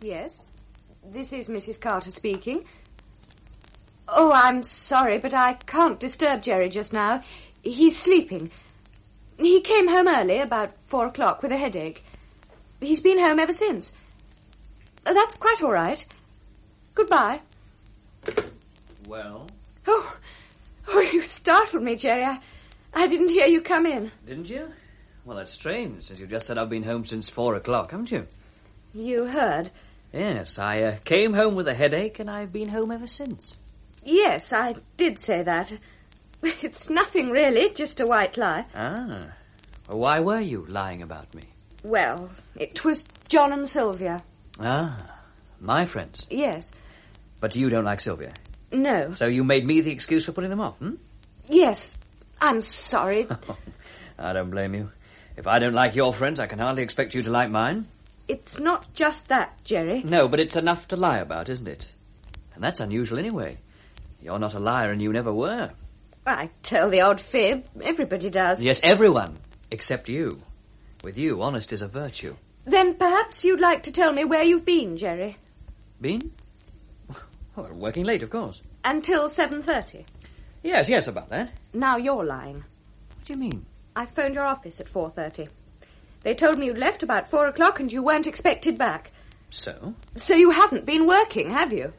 Yes, this is Mrs. Carter speaking. Oh, I'm sorry, but I can't disturb Jerry just now. He's sleeping. He came home early, about 4 o'clock, with a headache. He's been home ever since. That's quite all right. Goodbye. Well? Oh, you startled me, Jerry. I didn't hear you come in. Didn't you? Well, that's strange, since you just said I've been home since 4 o'clock, haven't you? You heard? Yes, I came home with a headache, and I've been home ever since. Yes, I did say that. It's nothing, really, just a white lie. Ah. Well, why were you lying about me? Well, it was John and Sylvia. Ah, my friends. Yes. But you don't like Sylvia? No. So you made me the excuse for putting them off, hmm? Yes. I'm sorry. I don't blame you. If I don't like your friends, I can hardly expect you to like mine. It's not just that, Jerry. No, but it's enough to lie about, isn't it? And that's unusual anyway. You're not a liar and you never were. I tell the odd fib. Everybody does. Yes, everyone, except you. With you, honest is a virtue. Then perhaps you'd like to tell me where you've been, Jerry. Been? Well, working late, of course. Until 7:30. Yes, about that. Now you're lying. What do you mean? I phoned your office at 4:30. They told me you'd left about 4 o'clock and you weren't expected back. So? So you haven't been working, have you?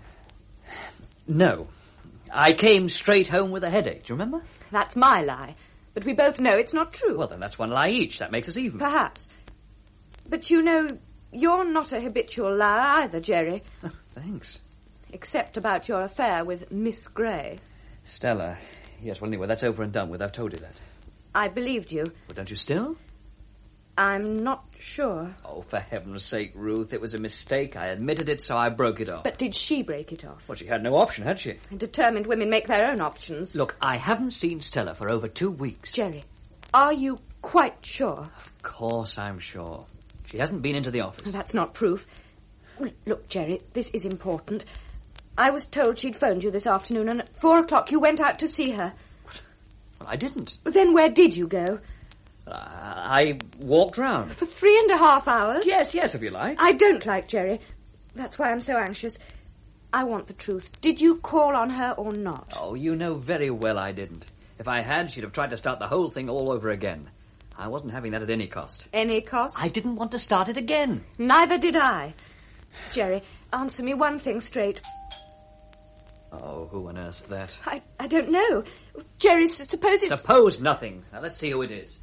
No. I came straight home with a headache, do you remember? That's my lie. But we both know it's not true. Well, then that's one lie each. That makes us even. Perhaps. But you know, you're not a habitual liar either, Jerry. Oh, thanks. Except about your affair with Miss Grey. Stella. Yes, well, anyway, that's over and done with. I've told you that. I believed you. Well, don't you still? I'm not sure. Oh, for heaven's sake, Ruth, it was a mistake. I admitted it, so I broke it off. But did she break it off? Well, she had no option, had she? Determined women make their own options. Look, I haven't seen Stella for over 2 weeks. Jerry, are you quite sure? Of course I'm sure. She hasn't been into the office. That's not proof. Look, Jerry, this is important. I was told she'd phoned you this afternoon, and at 4 o'clock you went out to see her. Well, I didn't. Then where did you go? I walked round. For 3.5 hours? Yes, if you like. I don't like Jerry. That's why I'm so anxious. I want the truth. Did you call on her or not? Oh, you know very well I didn't. If I had, she'd have tried to start the whole thing all over again. I wasn't having that at any cost. Any cost? I didn't want to start it again. Neither did I. Jerry, answer me one thing straight. Oh, who on earth's that? I don't know. Jerry, suppose it's... Suppose nothing. Now, let's see who it is.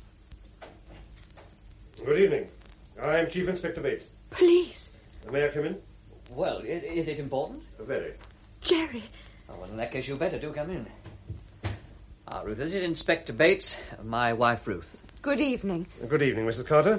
Good evening. I'm Chief Inspector Bates. Police. May I come in? Well, is it important? Very. Jerry. Oh, well, in that case, you better do come in. Ah, Ruth, this is Inspector Bates, my wife, Ruth. Good evening. Good evening, Mrs. Carter.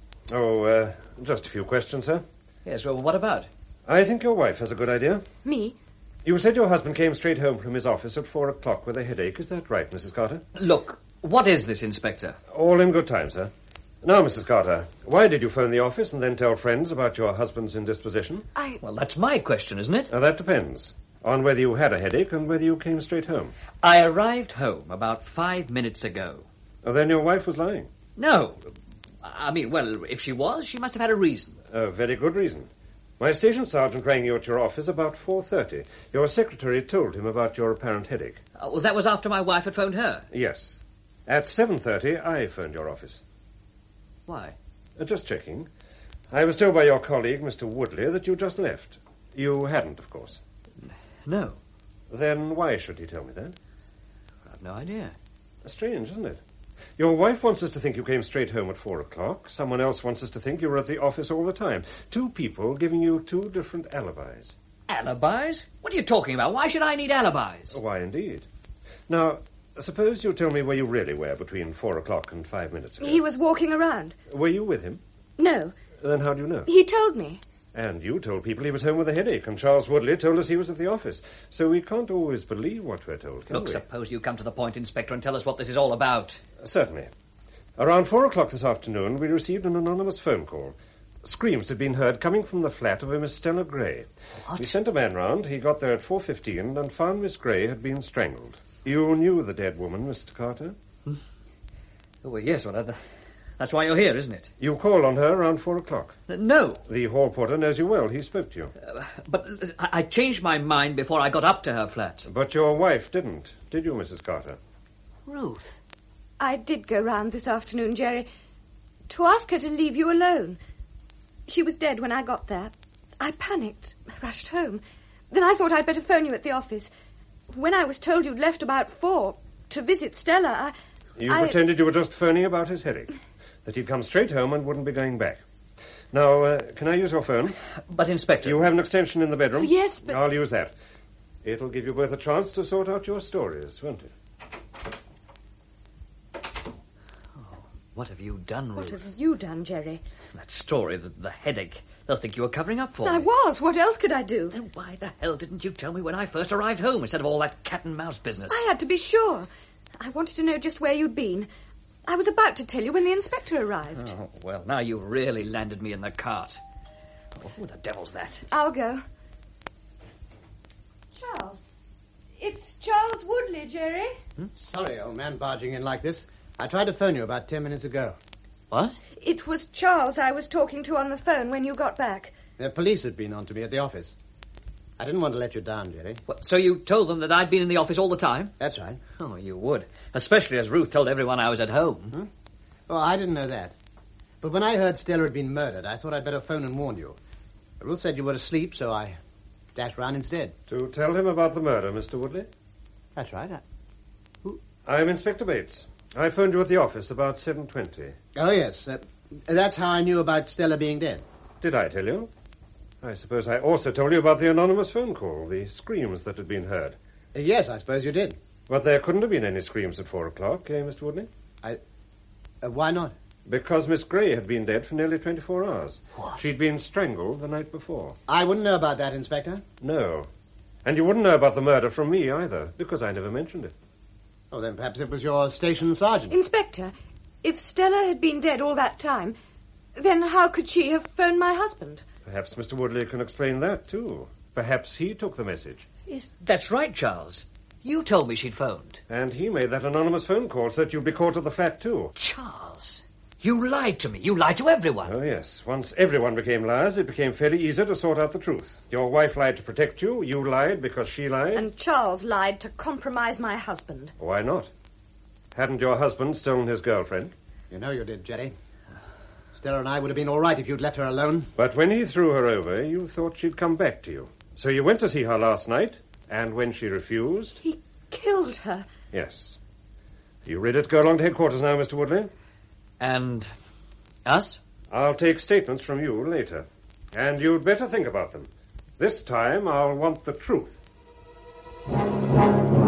Oh, just a few questions, sir. Yes, well, what about? I think your wife has a good idea. Me? You said your husband came straight home from his office at 4 o'clock with a headache. Is that right, Mrs. Carter? Look, what is this, Inspector? All in good time, sir. Now, Mrs. Carter, why did you phone the office and then tell friends about your husband's indisposition? Well, that's my question, isn't it? Now, that depends on whether you had a headache and whether you came straight home. I arrived home about 5 minutes ago. Oh, then your wife was lying. No. I mean, well, if she was, she must have had a reason. A very good reason. My station sergeant rang you at your office about 4:30. Your secretary told him about your apparent headache. Well, that was after my wife had phoned her. Yes. At 7:30, I phoned your office. Why? Just checking. I was told by your colleague, Mr. Woodley, that you just left. You hadn't, of course. No. Then why should he tell me that? I've no idea. Strange, isn't it? Your wife wants us to think you came straight home at 4 o'clock. Someone else wants us to think you were at the office all the time. 2 people giving you 2 different alibis. Alibis? What are you talking about? Why should I need alibis? Why, indeed. Now, suppose you tell me where you really were between 4 o'clock and 5 minutes ago. He was walking around. Were you with him? No. Then how do you know? He told me. And you told people he was home with a headache, and Charles Woodley told us he was at the office. So we can't always believe what we're told, can Look, we? suppose you come to the point, Inspector, and tell us what this is all about. Certainly. Around 4 o'clock this afternoon, we received an anonymous phone call. Screams had been heard coming from the flat of a Miss Stella Grey. What? We sent a man round. He got there at 4:15 and found Miss Grey had been strangled. You knew the dead woman, Mr. Carter? Oh, well, yes, well, That's why you're here, isn't it? You called on her around 4 o'clock. No. The hall porter knows you well. He spoke to you. But I changed my mind before I got up to her flat. But your wife didn't, did you, Mrs. Carter? Ruth. I did go round this afternoon, Jerry, to ask her to leave you alone. She was dead when I got there. I panicked, rushed home. Then I thought I'd better phone you at the office. When I was told you'd left about 4 to visit Stella, You pretended you were just phoning about his headache, that he'd come straight home and wouldn't be going back. Now, can I use your phone? But, Inspector... You have an extension in the bedroom? Yes, but... I'll use that. It'll give you both a chance to sort out your stories, won't it? What have you done, Ruth? What have you done, Jerry? That story, the headache. They'll think you were covering up for me. I was. What else could I do? Then why the hell didn't you tell me when I first arrived home instead of all that cat and mouse business? I had to be sure. I wanted to know just where you'd been. I was about to tell you when the inspector arrived. Oh, well, now you've really landed me in the cart. Oh, who the devil's that? I'll go. Charles. It's Charles Woodley, Jerry. Sorry, old man, barging in like this. I tried to phone you about 10 minutes ago. What? It was Charles I was talking to on the phone when you got back. The police had been on to me at the office. I didn't want to let you down, Jerry. What, so you told them that I'd been in the office all the time? That's right. Oh, you would. Especially as Ruth told everyone I was at home. Oh, I didn't know that. But when I heard Stella had been murdered, I thought I'd better phone and warn you. Ruth said you were asleep, so I dashed round instead. To tell him about the murder, Mr. Woodley? That's right. I'm Inspector Bates. I phoned you at the office about 7:20. Oh, yes. That's how I knew about Stella being dead. Did I tell you? I suppose I also told you about the anonymous phone call, the screams that had been heard. Yes, I suppose you did. But there couldn't have been any screams at 4 o'clock, Mr. Woodley? Why not? Because Miss Gray had been dead for nearly 24 hours. What? She'd been strangled the night before. I wouldn't know about that, Inspector. No. And you wouldn't know about the murder from me either, because I never mentioned it. Oh, then perhaps it was your station sergeant. Inspector, if Stella had been dead all that time, then how could she have phoned my husband? Perhaps Mr. Woodley can explain that, too. Perhaps he took the message. Yes, that's right, Charles. You told me she'd phoned. And he made that anonymous phone call so that you'd be caught at the flat, too. Charles, you lied to me. You lied to everyone. Oh, yes. Once everyone became liars, it became fairly easy to sort out the truth. Your wife lied to protect you. You lied because she lied. And Charles lied to compromise my husband. Why not? Hadn't your husband stolen his girlfriend? You know you did, Jerry. Stella and I would have been all right if you'd left her alone. But when he threw her over, you thought she'd come back to you. So you went to see her last night, and when she refused... He killed her. Yes. You ready to go along to headquarters now, Mr. Woodley? And us? I'll take statements from you later. And you'd better think about them. This time, I'll want the truth.